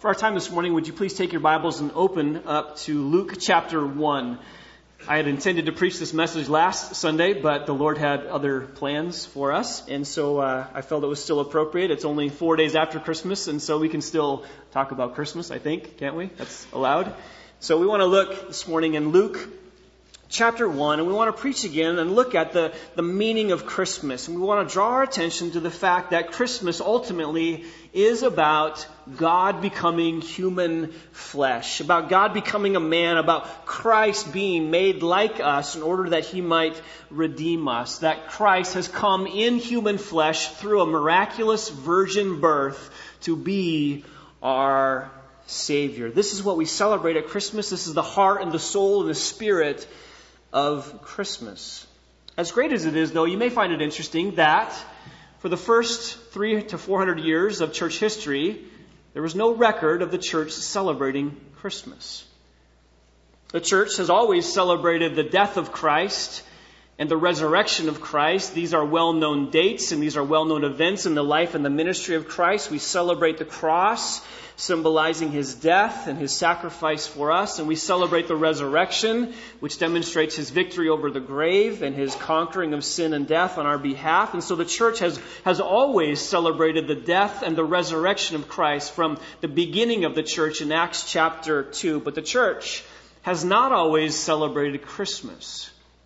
For our time this morning, would you please take your Bibles and open up to Luke chapter 1. I had intended to preach this message last Sunday, but the Lord had other plans for us, and so I felt it was still appropriate. It's only 4 days after Christmas, and so we can still talk about Christmas, I think, can't we? That's allowed. So we want to look this morning in Luke chapter 1, and we want to preach again and look at the meaning of Christmas. And we want to draw our attention to the fact that Christmas ultimately is about God becoming human flesh, about God becoming a man, about Christ being made like us in order that He might redeem us, that Christ has come in human flesh through a miraculous virgin birth to be our Savior. This is what we celebrate at Christmas. This is the heart and the soul and the spirit of Christmas. As great as it is, though, you may find it interesting that for the first 300 to 400 years of church history, there was no record of the church celebrating Christmas. The church has always celebrated the death of Christ and the resurrection of Christ. These are well-known dates and these are well-known events in the life and the ministry of Christ. We celebrate the cross, symbolizing His death and His sacrifice for us. And we celebrate the resurrection, which demonstrates His victory over the grave and His conquering of sin and death on our behalf. And so the church has always celebrated the death and the resurrection of Christ from the beginning of the church in Acts chapter 2. But the church has not always celebrated Christmas.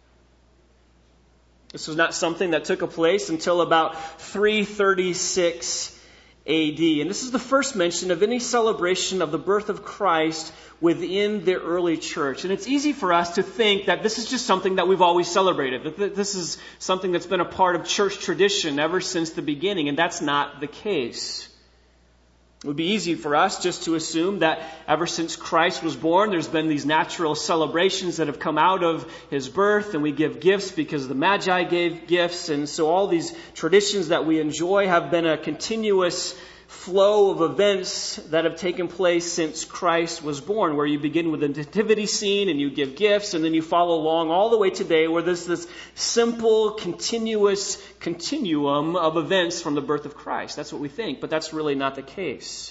This was not something that took place until about 336 AD. And this is the first mention of any celebration of the birth of Christ within the early church. And it's easy for us to think that this is just something that we've always celebrated, that this is something that's been a part of church tradition ever since the beginning. And that's not the case. It would be easy for us just to assume that ever since Christ was born, there's been these natural celebrations that have come out of His birth, and we give gifts because the Magi gave gifts, and so all these traditions that we enjoy have been a continuous flow of events that have taken place since Christ was born, where you begin with a nativity scene and you give gifts, and then you follow along all the way today where there's this simple, continuous continuum of events from the birth of Christ. That's what we think, but that's really not the case.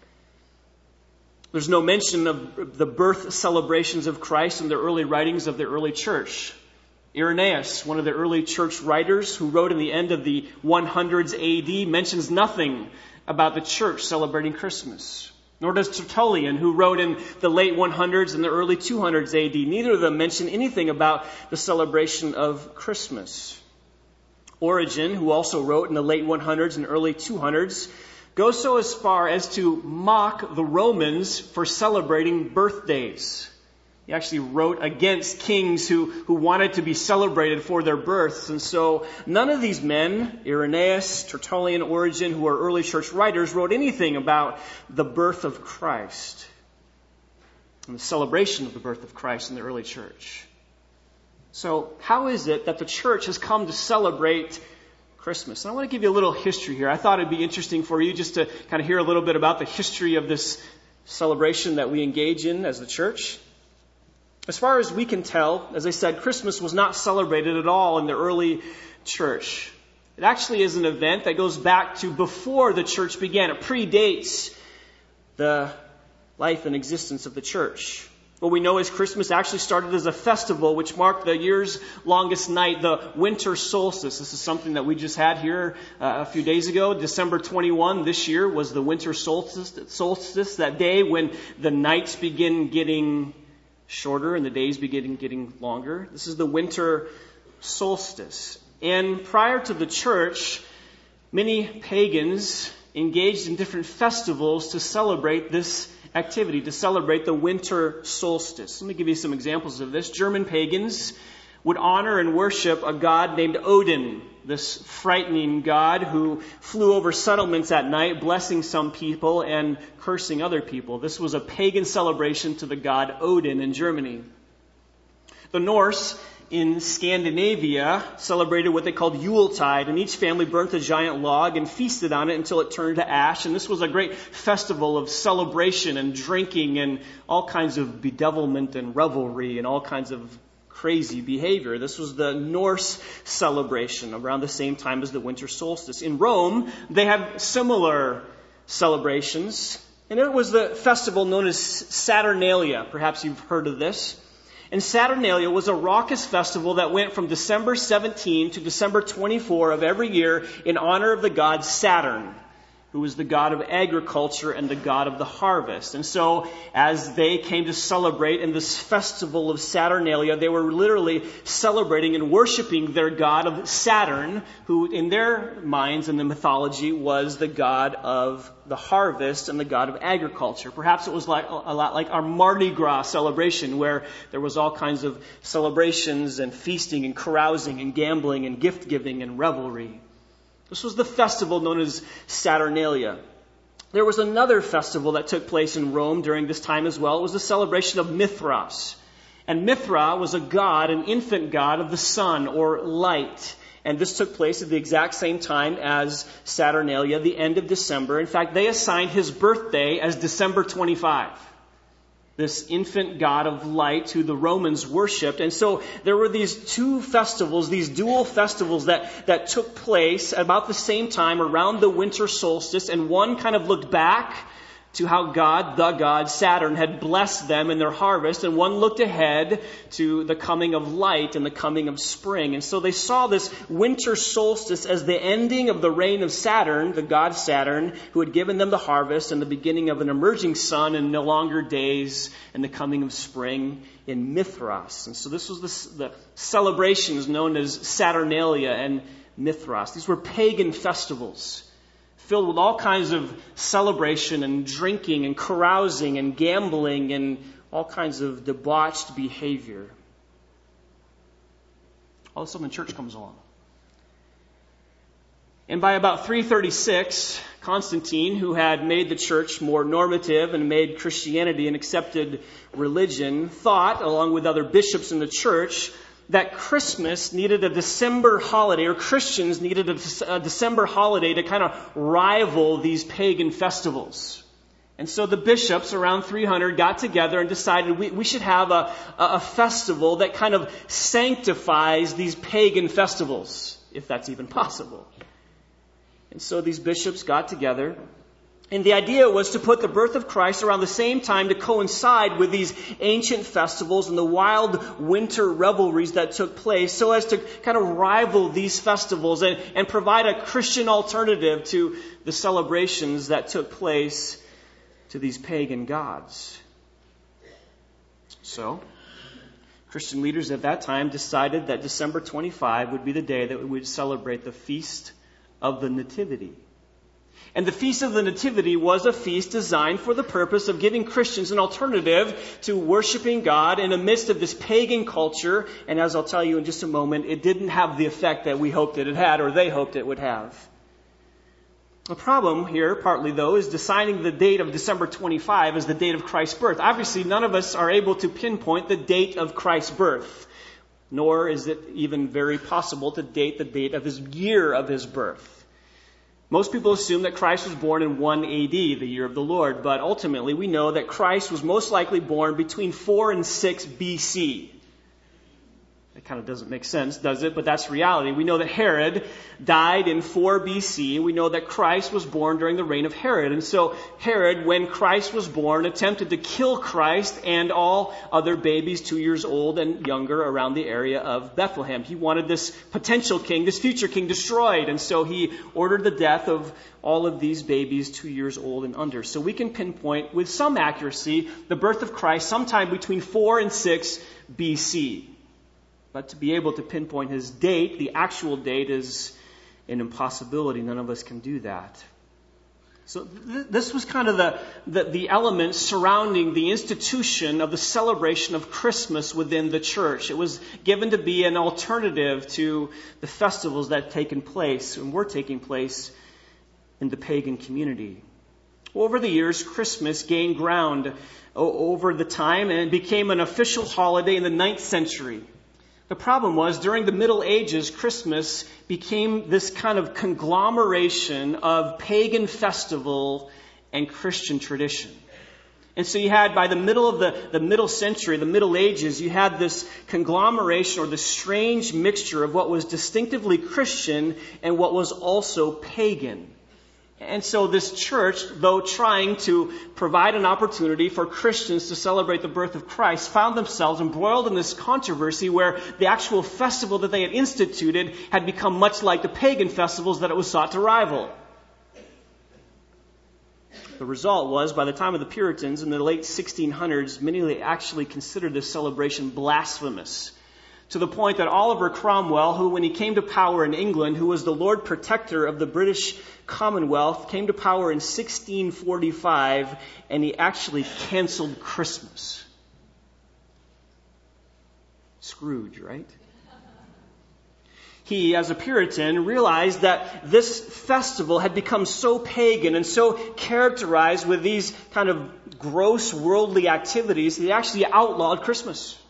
There's no mention of the birth celebrations of Christ in the early writings of the early church. Irenaeus, one of the early church writers who wrote in the end of the 100s AD, mentions nothing about the church celebrating Christmas. Nor does Tertullian, who wrote in the late 100s and the early 200s AD. Neither of them mention anything about the celebration of Christmas. Origen, who also wrote in the late 100s and early 200s, goes so as far as to mock the Romans for celebrating birthdays. He actually wrote against kings who wanted to be celebrated for their births. And so none of these men, Irenaeus, Tertullian, Origen, who are early church writers, wrote anything about the birth of Christ and the celebration of the birth of Christ in the early church. So how is it that the church has come to celebrate Christmas? And I want to give you a little history here. I thought it'd be interesting for you just to kind of hear a little bit about the history of this celebration that we engage in as the church. As far as we can tell, as I said, Christmas was not celebrated at all in the early church. It actually is an event that goes back to before the church began. It predates the life and existence of the church. What we know is Christmas actually started as a festival which marked the year's longest night, the winter solstice. This is something that we just had here a few days ago. December 21 this year was the winter solstice, that day when the nights begin getting shorter and the days begin getting longer. This is the winter solstice. And prior to the church, many pagans engaged in different festivals to celebrate this activity, to celebrate the winter solstice. Let me give you some examples of this. German pagans would honor and worship a god named Odin, this frightening god who flew over settlements at night, blessing some people and cursing other people. This was a pagan celebration to the god Odin in Germany. The Norse in Scandinavia celebrated what they called Yuletide, and each family burnt a giant log and feasted on it until it turned to ash. And this was a great festival of celebration and drinking and all kinds of bedevilment and revelry and all kinds of crazy behavior. This was the Norse celebration around the same time as the winter solstice. In Rome, they have similar celebrations And it was the festival known as Saturnalia. Perhaps you've heard of this. And Saturnalia was a raucous festival that went from December 17 to December 24 of every year in honor of the god Saturn, who was the god of agriculture and the god of the harvest. And so, as they came to celebrate in this festival of Saturnalia, they were literally celebrating and worshiping their god of Saturn, who in their minds in the mythology was the god of the harvest and the god of agriculture. Perhaps it was like a lot like our Mardi Gras celebration, where there was all kinds of celebrations and feasting and carousing and gambling and gift giving and revelry. This was the festival known as Saturnalia. There was another festival that took place in Rome during this time as well. It was the celebration of Mithras. And Mithra was a god, an infant god of the sun or light. And this took place at the exact same time as Saturnalia, the end of December. In fact, they assigned his birthday as December 25. This infant god of light who the Romans worshipped. And so there were these two festivals, these dual festivals that took place about the same time around the winter solstice. And one kind of looked back to how the god Saturn, had blessed them in their harvest. And one looked ahead to the coming of light and the coming of spring. And so they saw this winter solstice as the ending of the reign of Saturn, the god Saturn, who had given them the harvest, and the beginning of an emerging sun and no longer days, and the coming of spring in Mithras. And so this was the celebrations known as Saturnalia and Mithras. These were pagan festivals filled with all kinds of celebration and drinking and carousing and gambling and all kinds of debauched behavior. All of a sudden the church comes along. And by about 336, Constantine, who had made the church more normative and made Christianity an accepted religion, thought, along with other bishops in the church, that Christmas needed a December holiday, or Christians needed a December holiday to kind of rival these pagan festivals. And so the bishops around 300 got together and decided we should have a festival that kind of sanctifies these pagan festivals, if that's even possible. And so these bishops got together. And the idea was to put the birth of Christ around the same time to coincide with these ancient festivals and the wild winter revelries that took place, so as to kind of rival these festivals and provide a Christian alternative to the celebrations that took place to these pagan gods. So, Christian leaders at that time decided that December 25 would be the day that we would celebrate the Feast of the Nativity. And the Feast of the Nativity was a feast designed for the purpose of giving Christians an alternative to worshiping God in the midst of this pagan culture. And as I'll tell you in just a moment, it didn't have the effect that we hoped it had, or they hoped it would have. The problem here, partly though, is deciding the date of December 25 as the date of Christ's birth. Obviously, none of us are able to pinpoint the date of Christ's birth, nor is it even very possible to date the date of his year of his birth. Most people assume that Christ was born in 1 AD, the year of the Lord, but ultimately we know that Christ was most likely born between 4 and 6 BC. That kind of doesn't make sense, does it? But that's reality. We know that Herod died in 4 BC. We know that Christ was born during the reign of Herod. And so Herod, when Christ was born, attempted to kill Christ and all other babies 2 years old and younger around the area of Bethlehem. He wanted this potential king, this future king, destroyed. And so he ordered the death of all of these babies 2 years old and under. So we can pinpoint with some accuracy the birth of Christ sometime between 4 and 6 BC. But to be able to pinpoint his date, the actual date, is an impossibility. None of us can do that. So this was kind of the elements surrounding the institution of the celebration of Christmas within the church. It was given to be an alternative to the festivals that had taken place and were taking place in the pagan community. Over the years, Christmas gained ground over the time and became an official holiday in the 9th century. The problem was, during the Middle Ages, Christmas became this kind of conglomeration of pagan festival and Christian tradition. And so you had, by the middle of the Middle Century, the Middle Ages, you had this conglomeration or this strange mixture of what was distinctively Christian and what was also pagan. And so this church, though trying to provide an opportunity for Christians to celebrate the birth of Christ, found themselves embroiled in this controversy where the actual festival that they had instituted had become much like the pagan festivals that it was sought to rival. The result was, by the time of the Puritans in the late 1600s, many actually considered this celebration blasphemous, to the point that Oliver Cromwell, who when he came to power in England, who was the Lord Protector of the British Commonwealth, came to power in 1645, and he actually canceled Christmas. Scrooge, right? He, as a Puritan, realized that this festival had become so pagan and so characterized with these kind of gross worldly activities that he actually outlawed Christmas.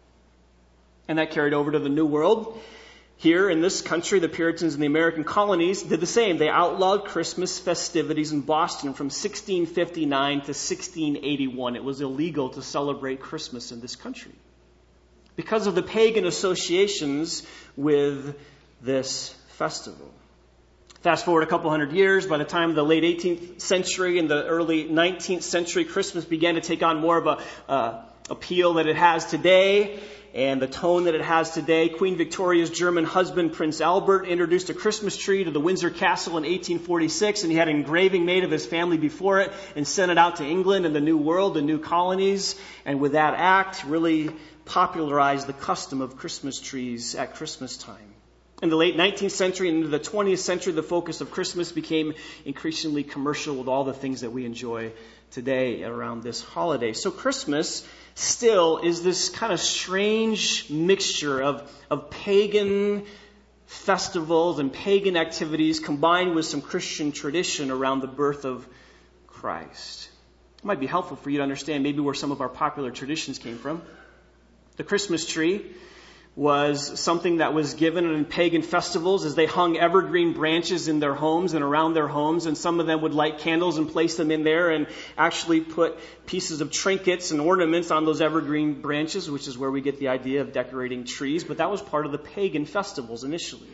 And that carried over to the New World. Here in this country, the Puritans in the American colonies did the same. They outlawed Christmas festivities in Boston from 1659 to 1681. It was illegal to celebrate Christmas in this country because of the pagan associations with this festival. Fast forward a couple hundred years, by the time of the late 18th century and the early 19th century, Christmas began to take on more of a appeal that it has today and the tone that it has today. Queen Victoria's German husband, Prince Albert, introduced a Christmas tree to the Windsor Castle in 1846, and he had an engraving made of his family before it and sent it out to England and the New World, the new colonies, and with that act really popularized the custom of Christmas trees at Christmas time. In the late 19th century and into the 20th century, the focus of Christmas became increasingly commercial with all the things that we enjoy today around this holiday. So Christmas still is this kind of strange mixture of pagan festivals and pagan activities combined with some Christian tradition around the birth of Christ. It might be helpful for you to understand maybe where some of our popular traditions came from. The Christmas tree was something that was given in pagan festivals as they hung evergreen branches in their homes and around their homes, and some of them would light candles and place them in there and actually put pieces of trinkets and ornaments on those evergreen branches, which is where we get the idea of decorating trees, but that was part of the pagan festivals initially.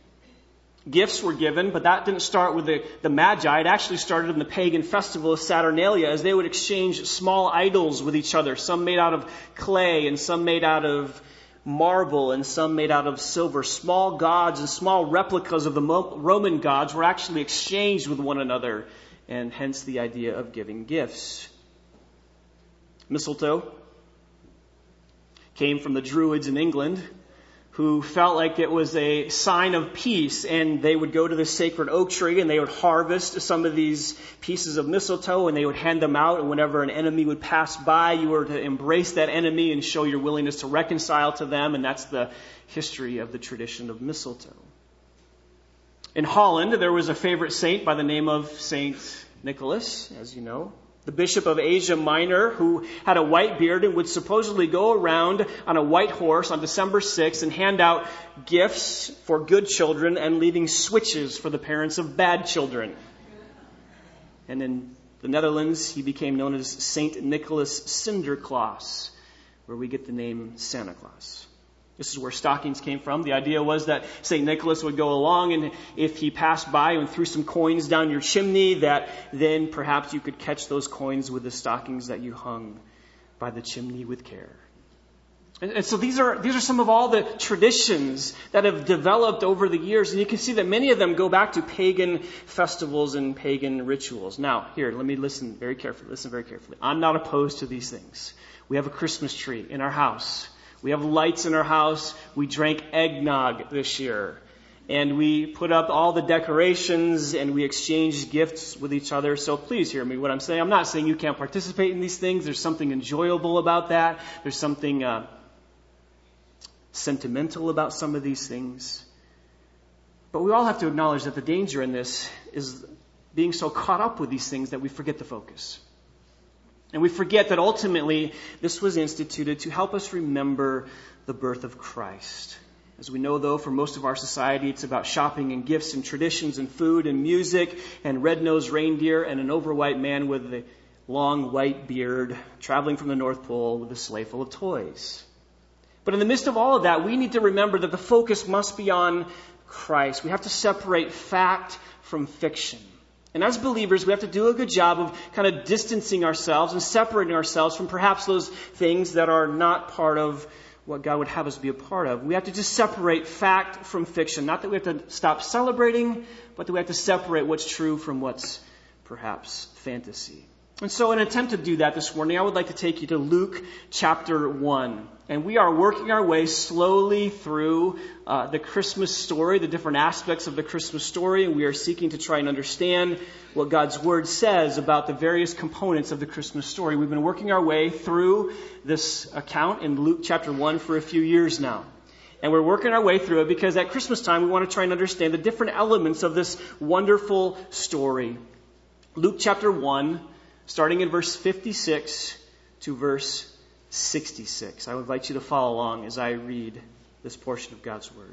Gifts were given, but that didn't start with the Magi. It actually started in the pagan festival of Saturnalia as they would exchange small idols with each other, some made out of clay and some made out of marble and some made out of silver. Small gods and small replicas of the Roman gods were actually exchanged with one another, and hence the idea of giving gifts. Mistletoe came from the Druids in England, who felt like it was a sign of peace, and they would go to the sacred oak tree and they would harvest some of these pieces of mistletoe and they would hand them out, and whenever an enemy would pass by, you were to embrace that enemy and show your willingness to reconcile to them, and that's the history of the tradition of mistletoe. In Holland, there was a favorite saint by the name of Saint Nicholas, as you know. The Bishop of Asia Minor, who had a white beard and would supposedly go around on a white horse on December 6th and hand out gifts for good children and leaving switches for the parents of bad children. And in the Netherlands, he became known as Saint Nicholas Sinterklaas, where we get the name Santa Claus. This is where stockings came from. The idea was that St. Nicholas would go along, and if he passed by and threw some coins down your chimney, that then perhaps you could catch those coins with the stockings that you hung by the chimney with care. And so these are some of all the traditions that have developed over the years, and you can see that many of them go back to pagan festivals and pagan rituals. Now, here, let me listen very carefully. Listen very carefully. I'm not opposed to these things. We have a Christmas tree in our house. We have lights in our house. We drank eggnog this year. And we put up all the decorations and we exchanged gifts with each other. So please hear me what I'm saying. I'm not saying you can't participate in these things. There's something enjoyable about that. There's something sentimental about some of these things. But we all have to acknowledge that the danger in this is being so caught up with these things that we forget the focus. And we forget that ultimately this was instituted to help us remember the birth of Christ. As we know, though, for most of our society, it's about shopping and gifts and traditions and food and music and red-nosed reindeer and an overweight man with a long white beard traveling from the North Pole with a sleigh full of toys. But in the midst of all of that, we need to remember that the focus must be on Christ. We have to separate fact from fiction. And as believers, we have to do a good job of kind of distancing ourselves and separating ourselves from perhaps those things that are not part of what God would have us be a part of. We have to just separate fact from fiction. Not that we have to stop celebrating, but that we have to separate what's true from what's perhaps fantasy. And so in an attempt to do that this morning, I would like to take you to Luke chapter 1. And we are working our way slowly through the Christmas story, the different aspects of the Christmas story, and we are seeking to try and understand what God's Word says about the various components of the Christmas story. We've been working our way through this account in Luke chapter 1 for a few years now. And we're working our way through it because at Christmas time we want to try and understand the different elements of this wonderful story. Luke chapter 1, starting in verse 56 to verse 66. I would invite you to follow along as I read this portion of God's Word.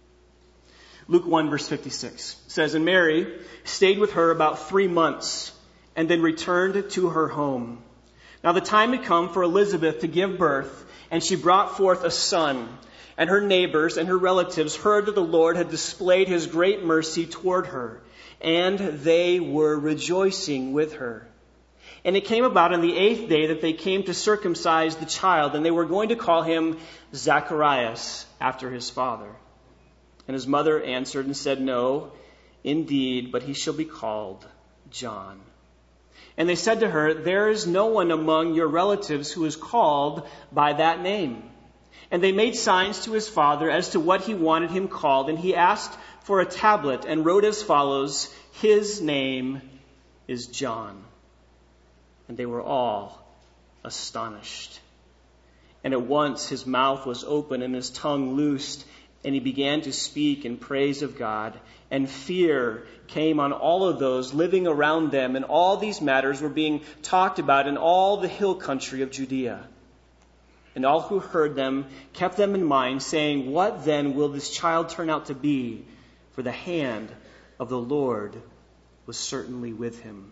Luke 1 verse 56 says, "And Mary stayed with her about 3 months and then returned to her home. Now the time had come for Elizabeth to give birth, and she brought forth a son. And her neighbors and her relatives heard that the Lord had displayed his great mercy toward her, and they were rejoicing with her. And it came about on the 8th day that they came to circumcise the child, and they were going to call him Zacharias, after his father. And his mother answered and said, No, indeed, but he shall be called John. And they said to her, There is no one among your relatives who is called by that name. And they made signs to his father as to what he wanted him called, and he asked for a tablet and wrote as follows, His name is John. And they were all astonished. And at once his mouth was open and his tongue loosed, and he began to speak in praise of God. And fear came on all of those living around them, and all these matters were being talked about in all the hill country of Judea. And all who heard them kept them in mind, saying, What then will this child turn out to be? For the hand of the Lord was certainly with him."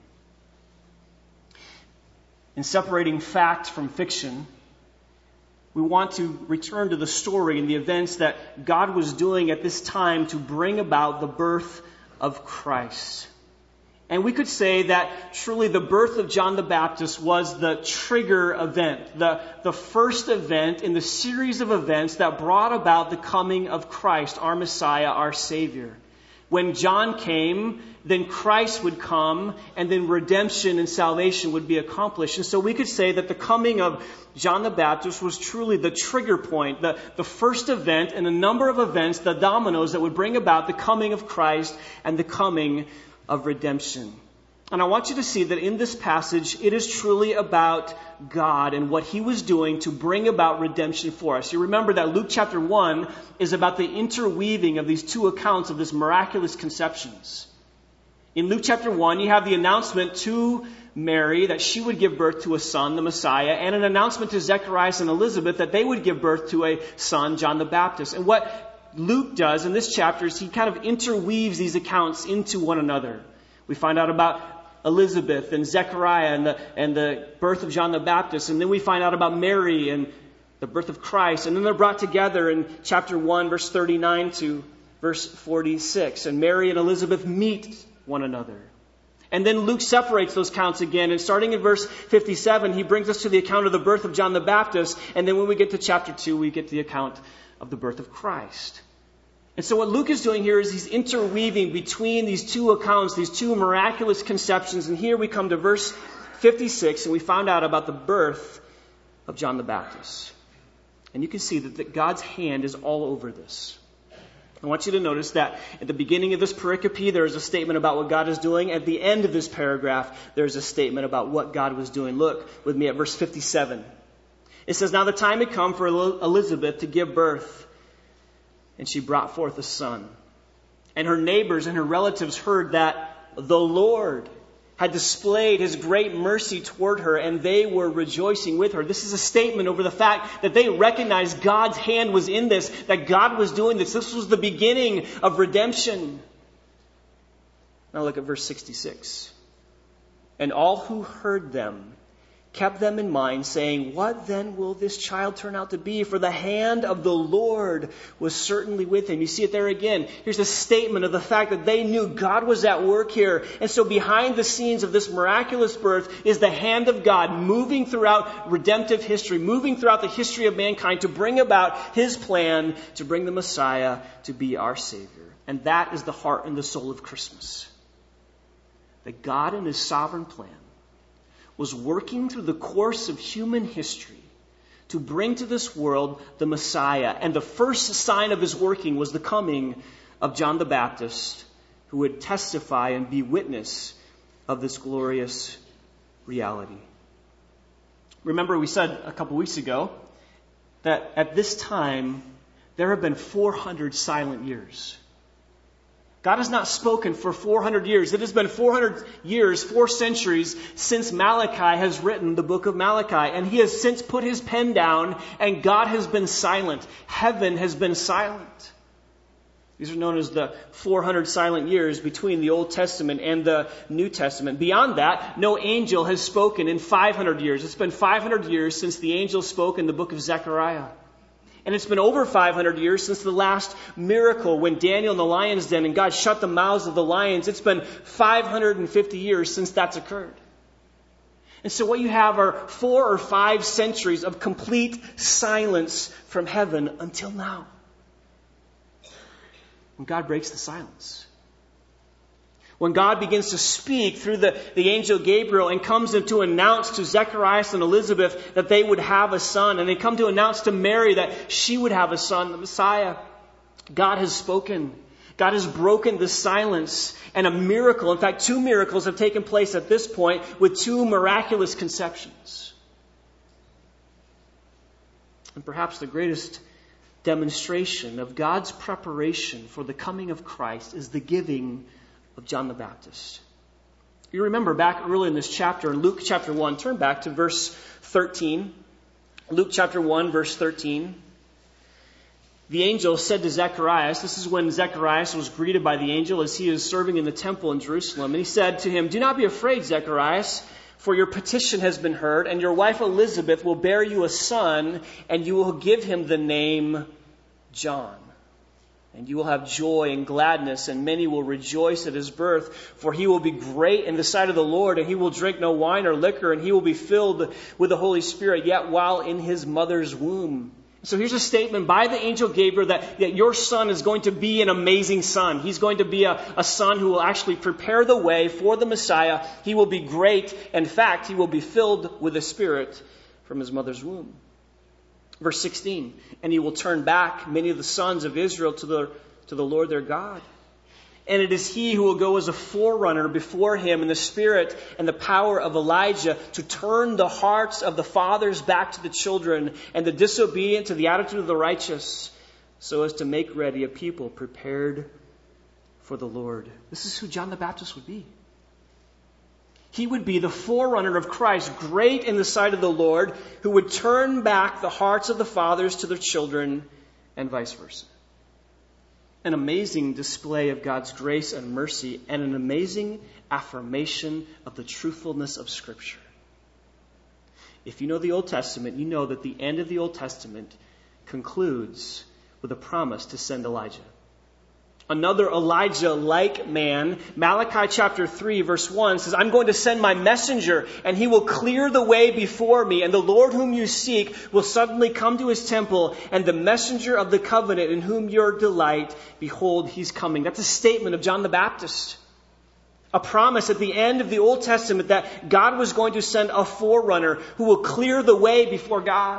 In separating fact from fiction, we want to return to the story and the events that God was doing at this time to bring about the birth of Christ. And we could say that truly the birth of John the Baptist was the trigger event, the first event in the series of events that brought about the coming of Christ, our Messiah, our Savior. When John came, then Christ would come, and then redemption and salvation would be accomplished. And so we could say that the coming of John the Baptist was truly the trigger point, the first event in a number of events, the dominoes that would bring about the coming of Christ and the coming of redemption. And I want you to see that in this passage, it is truly about God and what he was doing to bring about redemption for us. You remember that Luke chapter 1 is about the interweaving of these two accounts of this miraculous conceptions. In Luke chapter 1, you have the announcement to Mary that she would give birth to a son, the Messiah, and an announcement to Zacharias and Elizabeth that they would give birth to a son, John the Baptist. And what Luke does in this chapter is he kind of interweaves these accounts into one another. We find out about Elizabeth and Zechariah and the birth of John the Baptist. And then we find out about Mary and the birth of Christ. And then they're brought together in chapter 1, verse 39 to verse 46. And Mary and Elizabeth meet one another. And then Luke separates those counts again. And starting in verse 57, he brings us to the account of the birth of John the Baptist. And then when we get to chapter 2, we get the account of the birth of Christ. And so what Luke is doing here is he's interweaving between these two accounts, these two miraculous conceptions. And here we come to verse 56, and we found out about the birth of John the Baptist. And you can see that God's hand is all over this. I want you to notice that at the beginning of this pericope, there is a statement about what God is doing. At the end of this paragraph, there's a statement about what God was doing. Look with me at verse 57. It says, Now the time had come for Elizabeth to give birth, and she brought forth a son. And her neighbors and her relatives heard that the Lord had displayed his great mercy toward her, and they were rejoicing with her. This is a statement over the fact that they recognized God's hand was in this, that God was doing this. This was the beginning of redemption. Now look at verse 66. And all who heard them kept them in mind, saying, "What then will this child turn out to be? For the hand of the Lord was certainly with him." You see it there again. Here's a statement of the fact that they knew God was at work here. And so behind the scenes of this miraculous birth is the hand of God moving throughout redemptive history, moving throughout the history of mankind to bring about His plan to bring the Messiah to be our Savior. And that is the heart and the soul of Christmas. That God in His sovereign plan was working through the course of human history to bring to this world the Messiah. And the first sign of His working was the coming of John the Baptist, who would testify and be witness of this glorious reality. Remember, we said a couple weeks ago that at this time, there have been 400 silent years. God has not spoken for 400 years. It has been 400 years, 4 centuries, since Malachi has written the book of Malachi. And he has since put his pen down, and God has been silent. Heaven has been silent. These are known as the 400 silent years between the Old Testament and the New Testament. Beyond that, no angel has spoken in 500 years. It's been 500 years since the angel spoke in the book of Zechariah. And it's been over 500 years since the last miracle when Daniel in the lion's den and God shut the mouths of the lions. It's been 550 years since that's occurred. And so what you have are 4 or 5 centuries of complete silence from heaven until now, when God breaks the silence. When God begins to speak through the angel Gabriel and comes in to announce to Zechariah and Elizabeth that they would have a son. And they come to announce to Mary that she would have a son, the Messiah. God has spoken. God has broken the silence. And a miracle, in fact, 2 miracles have taken place at this point with 2 miraculous conceptions. And perhaps the greatest demonstration of God's preparation for the coming of Christ is the giving of John the Baptist. You remember back early in this chapter, in Luke chapter 1, turn back to verse 13. Luke chapter 1, verse 13. The angel said to Zacharias, this is when Zacharias was greeted by the angel as he is serving in the temple in Jerusalem. And he said to him, "Do not be afraid, Zacharias, for your petition has been heard, and your wife Elizabeth will bear you a son, and you will give him the name John. And you will have joy and gladness, and many will rejoice at his birth, for he will be great in the sight of the Lord, and he will drink no wine or liquor, and he will be filled with the Holy Spirit, yet while in his mother's womb." So here's a statement by the angel Gabriel that your son is going to be an amazing son. He's going to be a son who will actually prepare the way for the Messiah. He will be great. In fact, he will be filled with the Spirit from his mother's womb. Verse 16, "And he will turn back many of the sons of Israel to the Lord their God. And it is he who will go as a forerunner before him in the spirit and the power of Elijah to turn the hearts of the fathers back to the children and the disobedient to the attitude of the righteous, so as to make ready a people prepared for the Lord." This is who John the Baptist would be. He would be the forerunner of Christ, great in the sight of the Lord, who would turn back the hearts of the fathers to their children and vice versa. An amazing display of God's grace and mercy, and an amazing affirmation of the truthfulness of Scripture. If you know the Old Testament, you know that the end of the Old Testament concludes with a promise to send Elijah. Another Elijah-like man, Malachi chapter 3 verse 1 says, "I'm going to send my messenger, and he will clear the way before me, and the Lord whom you seek will suddenly come to his temple, and the messenger of the covenant in whom your delight, behold, he's coming." That's a statement of John the Baptist. A promise at the end of the Old Testament that God was going to send a forerunner who will clear the way before God.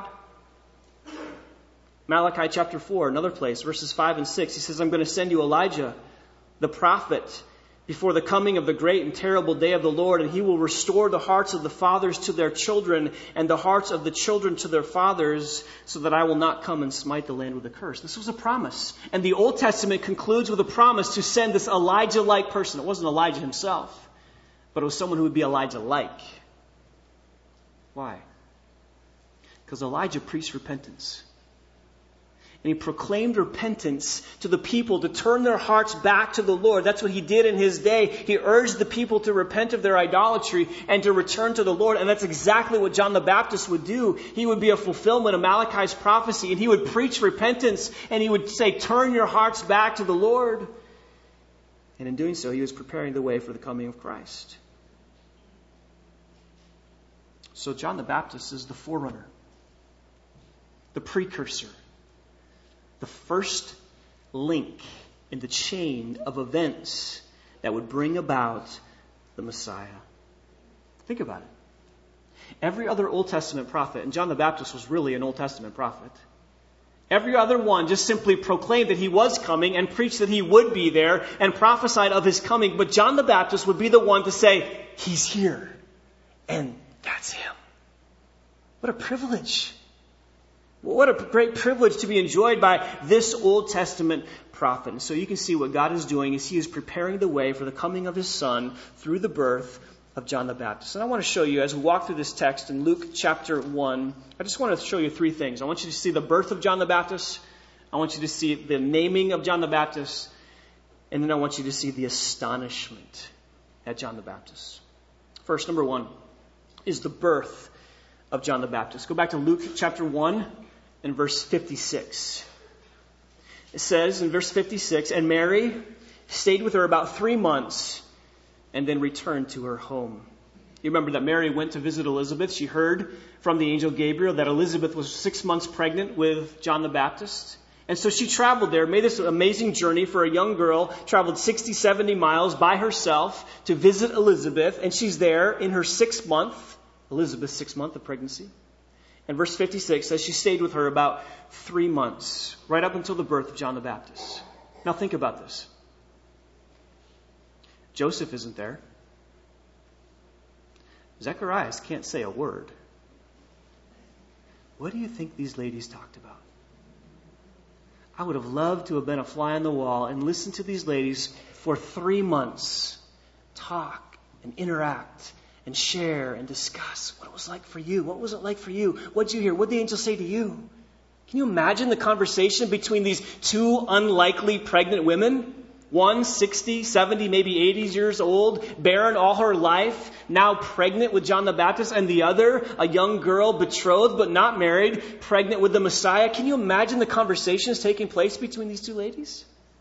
Malachi chapter 4, another place, verses 5 and 6, he says, "I'm going to send you Elijah, the prophet, before the coming of the great and terrible day of the Lord, and he will restore the hearts of the fathers to their children, and the hearts of the children to their fathers, so that I will not come and smite the land with a curse." This was a promise. And the Old Testament concludes with a promise to send this Elijah-like person. It wasn't Elijah himself, but it was someone who would be Elijah-like. Why? Because Elijah preached repentance. And he proclaimed repentance to the people to turn their hearts back to the Lord. That's what he did in his day. He urged the people to repent of their idolatry and to return to the Lord. And that's exactly what John the Baptist would do. He would be a fulfillment of Malachi's prophecy. And he would preach repentance. And he would say, turn your hearts back to the Lord. And in doing so, he was preparing the way for the coming of Christ. So John the Baptist is the forerunner, the precursor, the first link in the chain of events that would bring about the Messiah. Think about it. Every other Old Testament prophet, and John the Baptist was really an Old Testament prophet, every other one just simply proclaimed that he was coming and preached that he would be there and prophesied of his coming. But John the Baptist would be the one to say, he's here. And that's him. What a privilege. What a great privilege to be enjoyed by this Old Testament prophet. And so you can see what God is doing is he is preparing the way for the coming of his Son through the birth of John the Baptist. And I want to show you, as we walk through this text in Luke chapter 1, I just want to show you three things. I want you to see the birth of John the Baptist. I want you to see the naming of John the Baptist. And then I want you to see the astonishment at John the Baptist. First, number one, is the birth of John the Baptist. Go back to Luke chapter 1 and verse 56. It says in verse 56, and Mary stayed with her about 3 months and then returned to her home. You remember that Mary went to visit Elizabeth. She heard from the angel Gabriel that Elizabeth was 6 months pregnant with John the Baptist. And so she traveled there, made this amazing journey for a young girl, traveled 60, 70 miles by herself to visit Elizabeth. And she's there in her 6th month, Elizabeth's 6th month of pregnancy. And verse 56 says she stayed with her about 3 months, right up until the birth of John the Baptist. Now think about this. Joseph isn't there. Zacharias can't say a word. What do you think these ladies talked about? I would have loved to have been a fly on the wall and listened to these ladies for 3 months talk and interact and share and discuss what it was like for you. What was it like for you? What did you hear? What did the angel say to you? Can you imagine the conversation between these two unlikely pregnant women? One, 60, 70, maybe 80 years old, barren all her life, now pregnant with John the Baptist, and the other, a young girl, betrothed but not married, pregnant with the Messiah. Can you imagine the conversations taking place between these two ladies?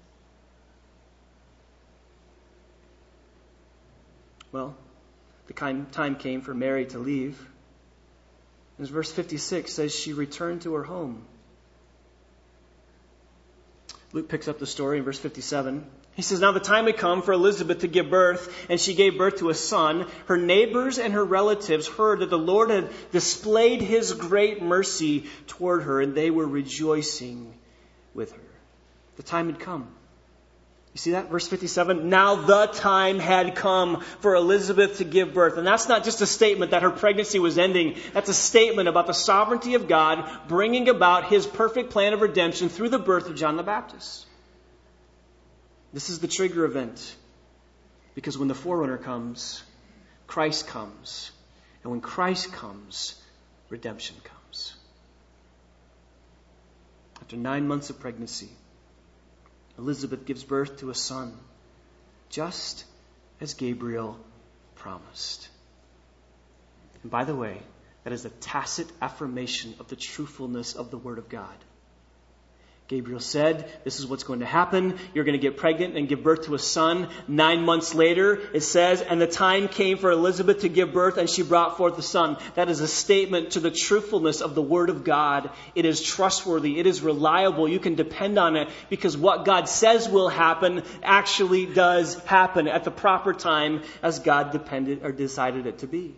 Well, the time came for Mary to leave. As verse 56 says, she returned to her home. Luke picks up the story in verse 57. He says, now the time had come for Elizabeth to give birth, and she gave birth to a son. Her neighbors and her relatives heard that the Lord had displayed his great mercy toward her, and they were rejoicing with her. The time had come. You see that? Verse 57, now the time had come for Elizabeth to give birth. And that's not just a statement that her pregnancy was ending. That's a statement about the sovereignty of God bringing about his perfect plan of redemption through the birth of John the Baptist. This is the trigger event. Because when the forerunner comes, Christ comes. And when Christ comes, redemption comes. After 9 months of pregnancy, Elizabeth gives birth to a son, just as Gabriel promised. And by the way, that is a tacit affirmation of the truthfulness of the Word of God. Gabriel said, this is what's going to happen. You're going to get pregnant and give birth to a son. 9 months later, it says, and the time came for Elizabeth to give birth, and she brought forth a son. That is a statement to the truthfulness of the Word of God. It is trustworthy. It is reliable. You can depend on it because what God says will happen actually does happen at the proper time as God decided it to be.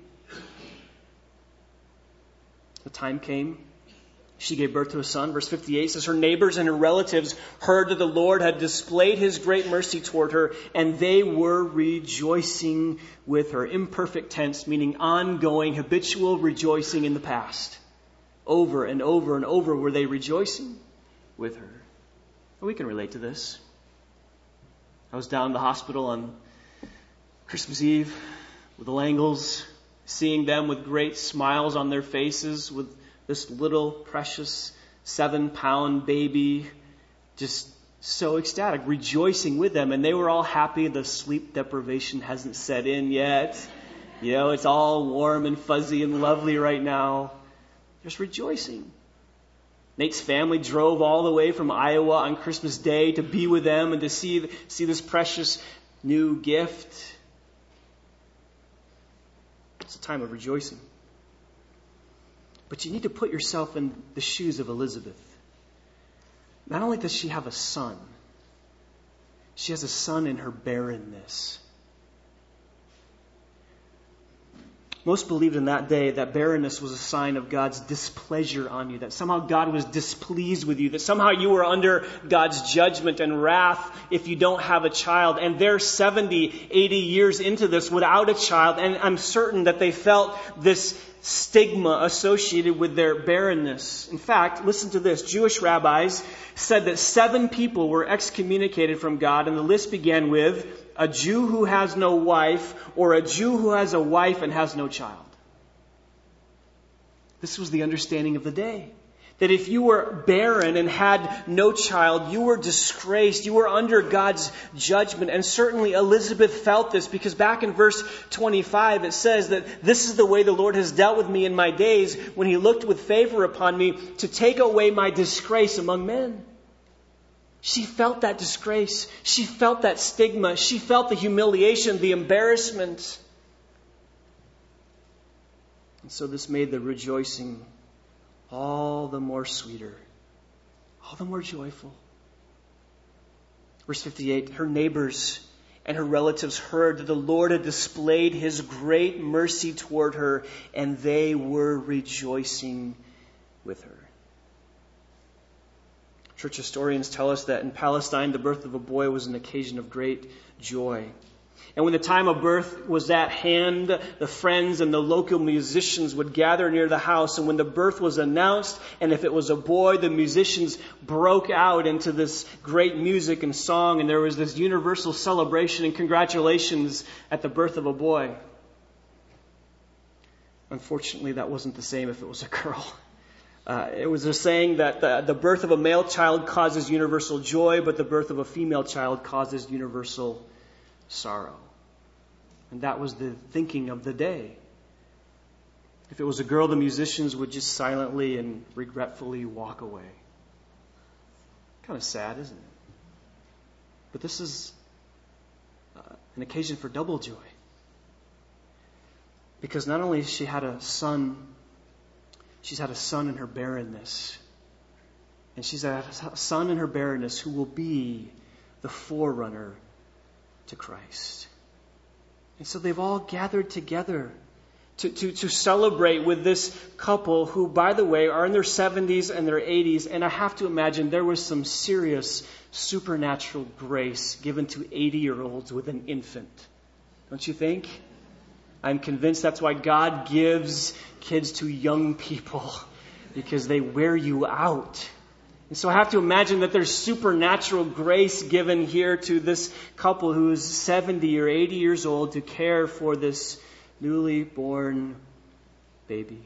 The time came. She gave birth to a son. Verse 58 says, her neighbors and her relatives heard that the Lord had displayed his great mercy toward her, and they were rejoicing with her. Imperfect tense, meaning ongoing, habitual rejoicing in the past. Over and over and over were they rejoicing with her. Well, we can relate to this. I was down in the hospital on Christmas Eve with the Langles, seeing them with great smiles on their faces with this little precious 7-pound baby, just so ecstatic, rejoicing with them. And they were all happy. The sleep deprivation hasn't set in yet. It's all warm and fuzzy and lovely right now. Just rejoicing. Nate's family drove all the way from Iowa on Christmas Day to be with them and to see this precious new gift. It's a time of rejoicing. But you need to put yourself in the shoes of Elizabeth. Not only does she have a son, she has a son in her barrenness. Most believed in that day that barrenness was a sign of God's displeasure on you, that somehow God was displeased with you, that somehow you were under God's judgment and wrath if you don't have a child. And they're 70, 80 years into this without a child, and I'm certain that they felt this stigma associated with their barrenness. In fact, listen to this. Jewish rabbis said that 7 people were excommunicated from God, and the list began with a Jew who has no wife, or a Jew who has a wife and has no child. This was the understanding of the day. That if you were barren and had no child, you were disgraced. You were under God's judgment. And certainly Elizabeth felt this, because back in verse 25 it says that this is the way the Lord has dealt with me in my days, when He looked with favor upon me to take away my disgrace among men. She felt that disgrace. She felt that stigma. She felt the humiliation, the embarrassment. And so this made the rejoicing all the more sweeter, all the more joyful. Verse 58, her neighbors and her relatives heard that the Lord had displayed His great mercy toward her, and they were rejoicing with her. Church historians tell us that in Palestine, the birth of a boy was an occasion of great joy. And when the time of birth was at hand, the friends and the local musicians would gather near the house. And when the birth was announced, and if it was a boy, the musicians broke out into this great music and song. And there was this universal celebration and congratulations at the birth of a boy. Unfortunately, that wasn't the same if it was a girl. It was a saying that the birth of a male child causes universal joy, but the birth of a female child causes universal sorrow. And that was the thinking of the day. If it was a girl, the musicians would just silently and regretfully walk away. Kind of sad, isn't it? But this is an occasion for double joy. Because not only she had a son, she's had a son in her barrenness. And she's had a son in her barrenness who will be the forerunner to Christ. And so they've all gathered together to celebrate with this couple who, by the way, are in their 70s and their 80s. And I have to imagine there was some serious supernatural grace given to 80-year-olds with an infant. Don't you think? I'm convinced that's why God gives kids to young people, because they wear you out. And so I have to imagine that there's supernatural grace given here to this couple who is 70 or 80 years old to care for this newly born baby.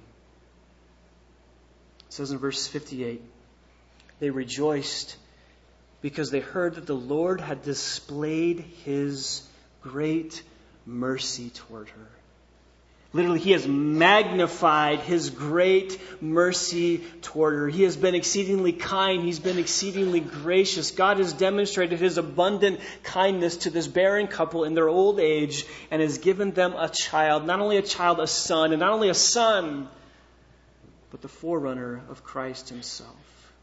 It says in verse 58, they rejoiced because they heard that the Lord had displayed His great mercy toward her. Literally, He has magnified His great mercy toward her. He has been exceedingly kind. He's been exceedingly gracious. God has demonstrated His abundant kindness to this barren couple in their old age and has given them a child. Not only a child, a son. And not only a son, but the forerunner of Christ Himself.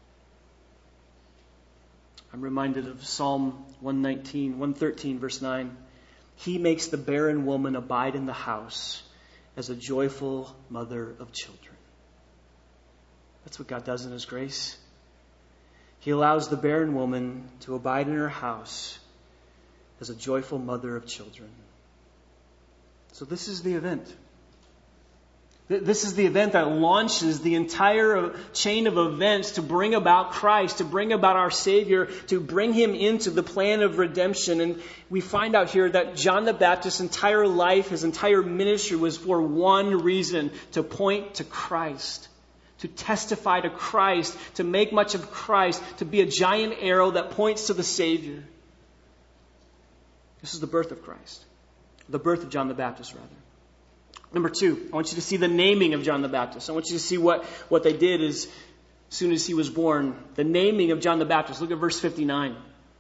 I'm reminded of Psalm 113, verse 9. He makes the barren woman abide in the house as a joyful mother of children. That's what God does in His grace. He allows the barren woman to abide in her house as a joyful mother of children. So this is the event. This is the event that launches the entire chain of events to bring about Christ, to bring about our Savior, to bring Him into the plan of redemption. And we find out here that John the Baptist's entire life, his entire ministry was for one reason, to point to Christ, to testify to Christ, to make much of Christ, to be a giant arrow that points to the Savior. This is the birth of Christ. The birth of John the Baptist, rather. Number 2, I want you to see the naming of John the Baptist. I want you to see what they did as soon as he was born. The naming of John the Baptist. Look at verse 59.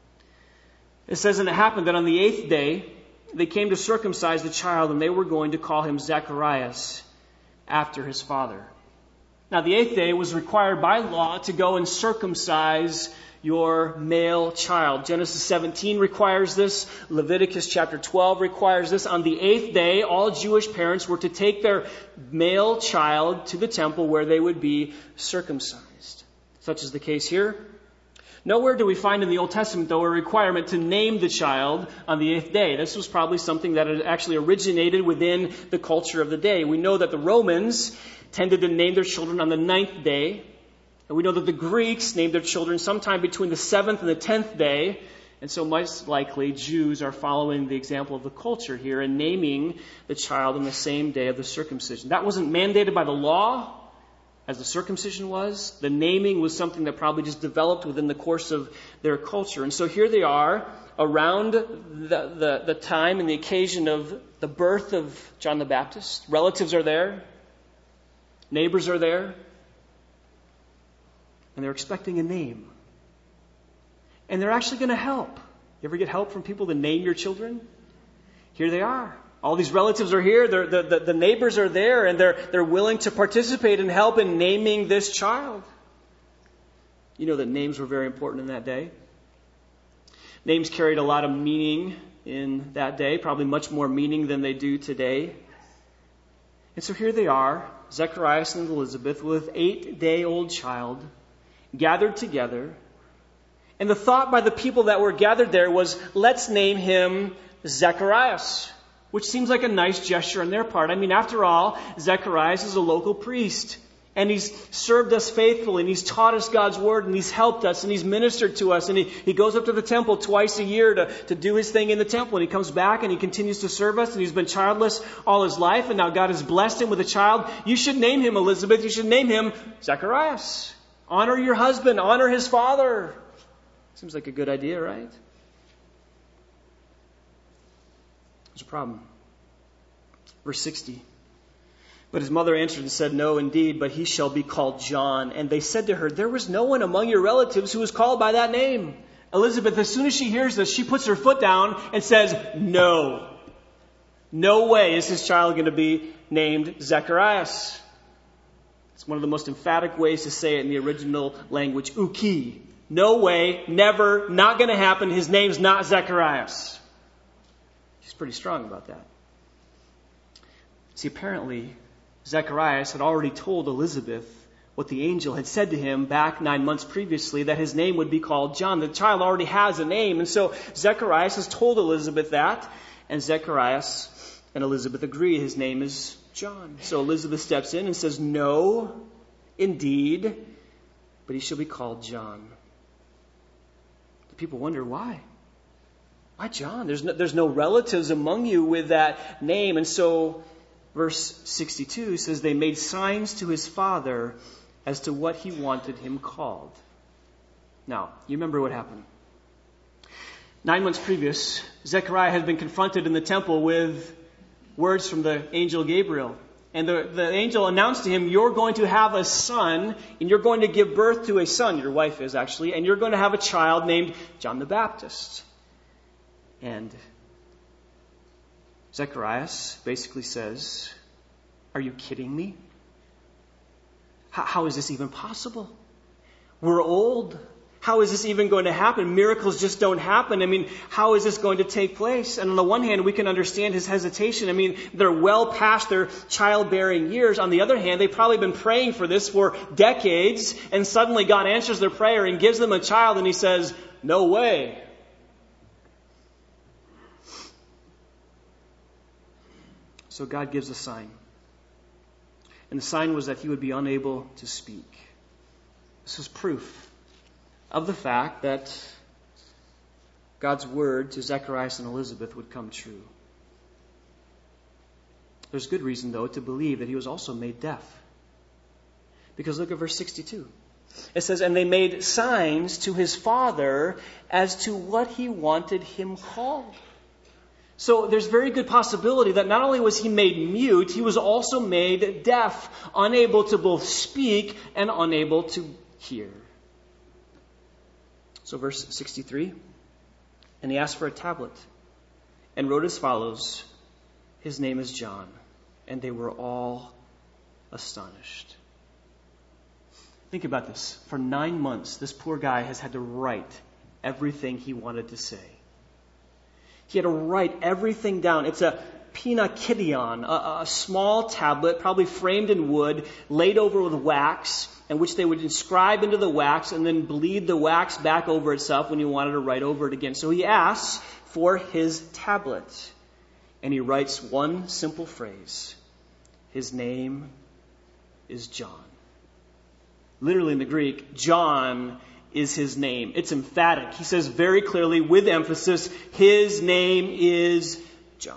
It says, "And it happened that on the 8th day, they came to circumcise the child, and they were going to call him Zacharias after his father." Now, the 8th day was required by law to go and circumcise your male child. Genesis 17 requires this. Leviticus chapter 12 requires this. On the 8th day, all Jewish parents were to take their male child to the temple where they would be circumcised. Such is the case here. Nowhere do we find in the Old Testament, though, a requirement to name the child on the 8th day. This was probably something that had actually originated within the culture of the day. We know that the Romans tended to name their children on the 9th day. And we know that the Greeks named their children sometime between the 7th and the 10th day. And so most likely Jews are following the example of the culture here and naming the child on the same day of the circumcision. That wasn't mandated by the law, as the circumcision was. The naming was something that probably just developed within the course of their culture. And so here they are around the time and the occasion of the birth of John the Baptist. Relatives are there. Neighbors are there. And they're expecting a name. And they're actually going to help. You ever get help from people to name your children? Here they are. All these relatives are here. The neighbors are there, and they're willing to participate and help in naming this child. You know that names were very important in that day. Names carried a lot of meaning in that day, probably much more meaning than they do today. And so here they are, Zacharias and Elizabeth, with an 8-day-old child, gathered together. And the thought by the people that were gathered there was, let's name him Zacharias, which seems like a nice gesture on their part. I mean, after all, Zacharias is a local priest, and he's served us faithfully, and he's taught us God's word, and he's helped us, and he's ministered to us, and he goes up to the temple twice a year to do his thing in the temple, and he comes back and he continues to serve us, and he's been childless all his life, and now God has blessed him with a child. You should name him Elizabeth. You should name him Zacharias. Honor your husband. Honor his father. Seems like a good idea, right? There's a problem. Verse 60. But his mother answered and said, "No, indeed, but he shall be called John." And they said to her, "There was no one among your relatives who was called by that name." Elizabeth, as soon as she hears this, she puts her foot down and says, "No. No way is this child going to be named Zacharias." It's one of the most emphatic ways to say it in the original language, uki. No way, never, not going to happen. His name's not Zacharias. She's pretty strong about that. See, apparently, Zacharias had already told Elizabeth what the angel had said to him back 9 months previously, that his name would be called John. The child already has a name. And so Zacharias has told Elizabeth that, and Zacharias and Elizabeth agree his name is John. So Elizabeth steps in and says, "No, indeed, but he shall be called John." The people wonder, why? Why John? There's no relatives among you with that name. And so verse 62 says, they made signs to his father as to what he wanted him called. Now, you remember what happened. 9 months previous, Zechariah had been confronted in the temple with words from the angel Gabriel. And the angel announced to him, "You're going to have a son, and you're going to give birth to a son." Your wife is actually. "And you're going to have a child named John the Baptist." And Zacharias basically says, "Are you kidding me? How is this even possible? We're old. How is this even going to happen? Miracles just don't happen. I mean, how is this going to take place?" And on the one hand, we can understand his hesitation. I mean, they're well past their childbearing years. On the other hand, they've probably been praying for this for decades, and suddenly God answers their prayer and gives them a child, and he says, "No way." So God gives a sign. And the sign was that he would be unable to speak. This was proof of the fact that God's word to Zacharias and Elizabeth would come true. There's good reason, though, to believe that he was also made deaf. Because look at verse 62. It says, and they made signs to his father as to what he wanted him called. So there's very good possibility that not only was he made mute, he was also made deaf, unable to both speak and unable to hear. So verse 63, and he asked for a tablet and wrote as follows, his name is John. And they were all astonished. Think about this. For 9 months, this poor guy has had to write everything he wanted to say. He had to write everything down. It's a pinakidion, a small tablet, probably framed in wood, laid over with wax, in which they would inscribe into the wax and then bleed the wax back over itself when you wanted to write over it again. So he asks for his tablet. And he writes one simple phrase. His name is John. Literally in the Greek, John is his name. It's emphatic. He says very clearly, with emphasis, his name is John.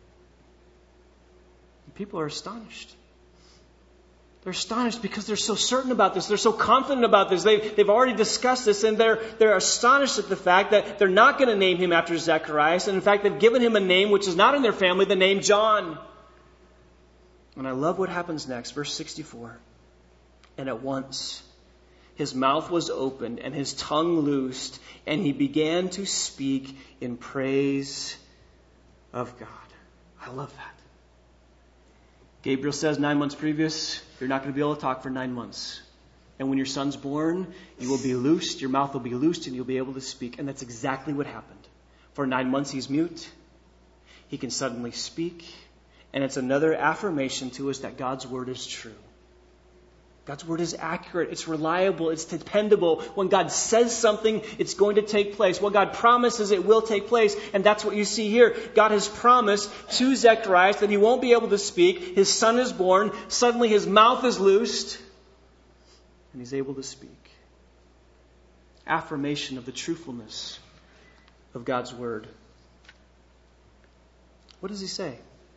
And people are astonished. They're astonished because they're so certain about this. They're so confident about this. They've already discussed this, and they're astonished at the fact that they're not going to name him after Zacharias. And in fact, they've given him a name which is not in their family, the name John. And I love what happens next. Verse 64. And at once his mouth was opened and his tongue loosed, and he began to speak in praise of God. I love that. Gabriel says 9 months previous, you're not going to be able to talk for 9 months. And when your son's born, you will be loosed, your mouth will be loosed, and you'll be able to speak. And that's exactly what happened. For 9 months he's mute. He can suddenly speak. And it's another affirmation to us that God's word is true. God's word is accurate, it's reliable, it's dependable. When God says something, it's going to take place. What God promises, it will take place. And that's what you see here. God has promised to Zacharias that he won't be able to speak. His son is born. Suddenly his mouth is loosed. And he's able to speak. Affirmation of the truthfulness of God's word. What does he say?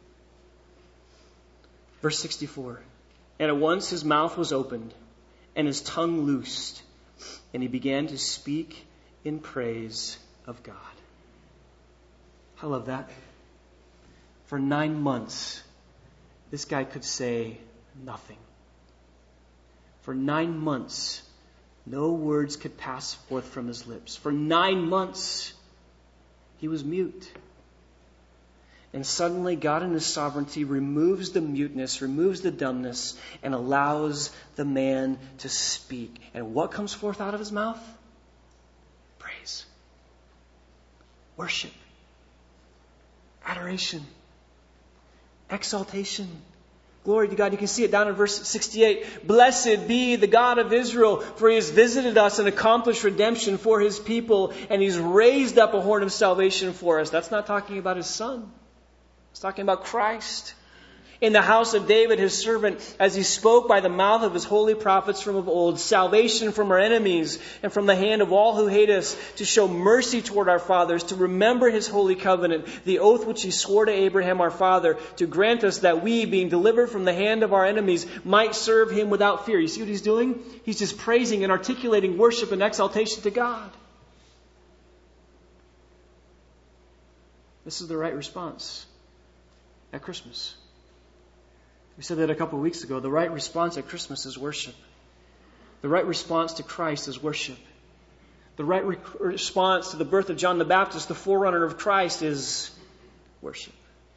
Verse 64. And at once his mouth was opened and his tongue loosed, and he began to speak in praise of God. I love that. For 9 months, this guy could say nothing. For 9 months, no words could pass forth from his lips. For 9 months, he was mute. And suddenly, God in his sovereignty removes the muteness, removes the dumbness, and allows the man to speak. And what comes forth out of his mouth? Praise. Worship. Adoration. Exaltation. Glory to God. You can see it down in verse 68. Blessed be the God of Israel, for he has visited us and accomplished redemption for his people, and he's raised up a horn of salvation for us. That's not talking about his son. It's talking about Christ. In the house of David, his servant, as he spoke by the mouth of his holy prophets from of old, salvation from our enemies and from the hand of all who hate us, to show mercy toward our fathers, to remember his holy covenant, the oath which he swore to Abraham our father, to grant us that we, being delivered from the hand of our enemies, might serve him without fear. You see what he's doing? He's just praising and articulating worship and exaltation to God. This is the right response at Christmas. We said that a couple of weeks ago. The right response at Christmas is worship. The right response to Christ is worship. The right response to the birth of John the Baptist, the forerunner of Christ, is worship.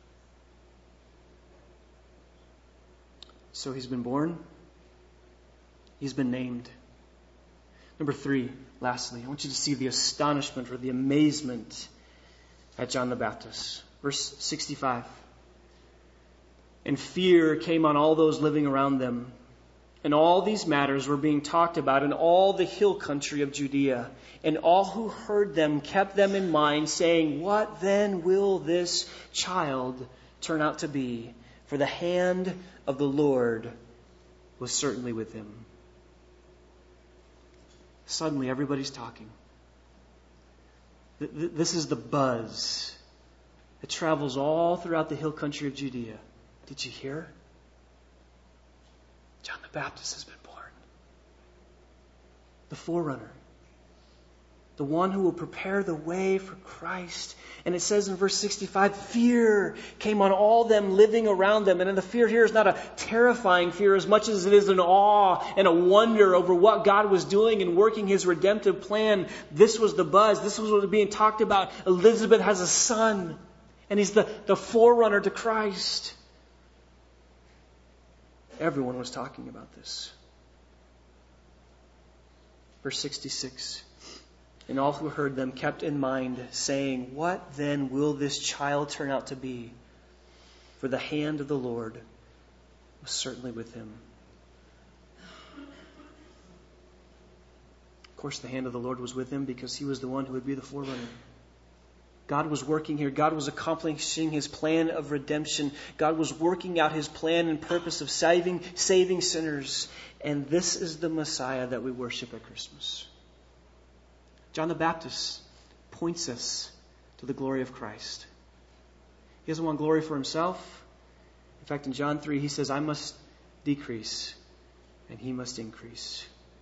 So he's been born. He's been named. Number 3, lastly, I want you to see the astonishment or the amazement at John the Baptist. Verse 65. And fear came on all those living around them. And all these matters were being talked about in all the hill country of Judea. And all who heard them kept them in mind, saying, what then will this child turn out to be? For the hand of the Lord was certainly with him. Suddenly everybody's talking. This is the buzz. It travels all throughout the hill country of Judea. Did you hear? John the Baptist has been born. the forerunner, the one who will prepare the way for Christ. And it says in verse 65, fear came on all them living around them. And the fear here is not a terrifying fear as much as it is an awe and a wonder over what God was doing and working His redemptive plan. This was the buzz. This was what was being talked about. Elizabeth has a son, and he's the forerunner to Christ. Everyone was talking about this. Verse 66. And all who heard them kept in mind, saying, what then will this child turn out to be? For the hand of the Lord was certainly with him. Of course, the hand of the Lord was with him because He was the one who would be the forerunner. God was working here. God was accomplishing His plan of redemption. God was working out His plan and purpose of saving sinners. And this is the Messiah that we worship at Christmas. John the Baptist points us to the glory of Christ. He doesn't want glory for himself. In fact, in John 3, he says, I must decrease and He must increase.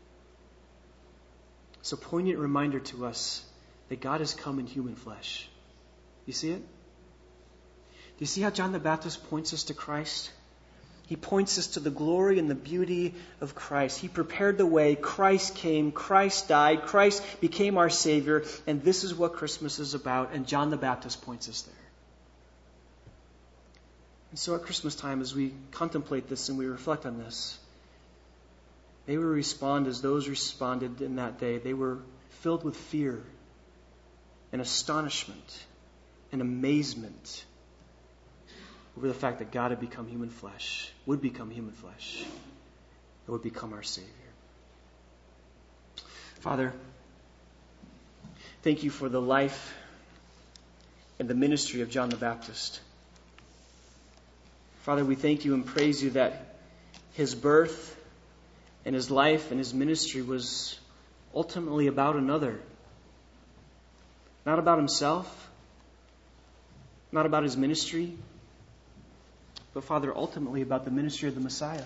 It's a poignant reminder to us that God has come in human flesh. You see it? Do you see how John the Baptist points us to Christ? He points us to the glory and the beauty of Christ. He prepared the way. Christ came. Christ died. Christ became our Savior. And this is what Christmas is about. And John the Baptist points us there. And so at Christmas time, as we contemplate this and we reflect on this, may we respond as those responded in that day. They were filled with fear and astonishment and amazement over the fact that God had become human flesh, would become human flesh, and would become our Savior. Father, thank You for the life and the ministry of John the Baptist. Father, we thank You and praise You that his birth and his life and his ministry was ultimately about another. Not about himself, not about his ministry, but Father, ultimately about the ministry of the Messiah.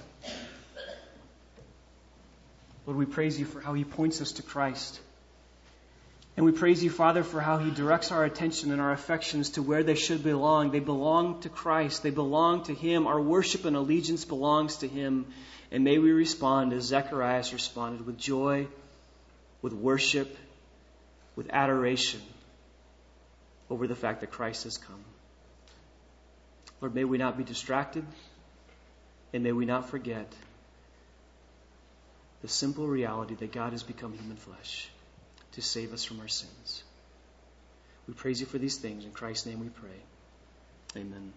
Lord, we praise You for how He points us to Christ. And we praise You, Father, for how He directs our attention and our affections to where they should belong. They belong to Christ. They belong to Him. Our worship and allegiance belongs to Him. And may we respond as Zacharias responded, with joy, with worship, with adoration over the fact that Christ has come. Lord, may we not be distracted, and may we not forget the simple reality that God has become human flesh to save us from our sins. We praise You for these things. In Christ's name we pray. Amen.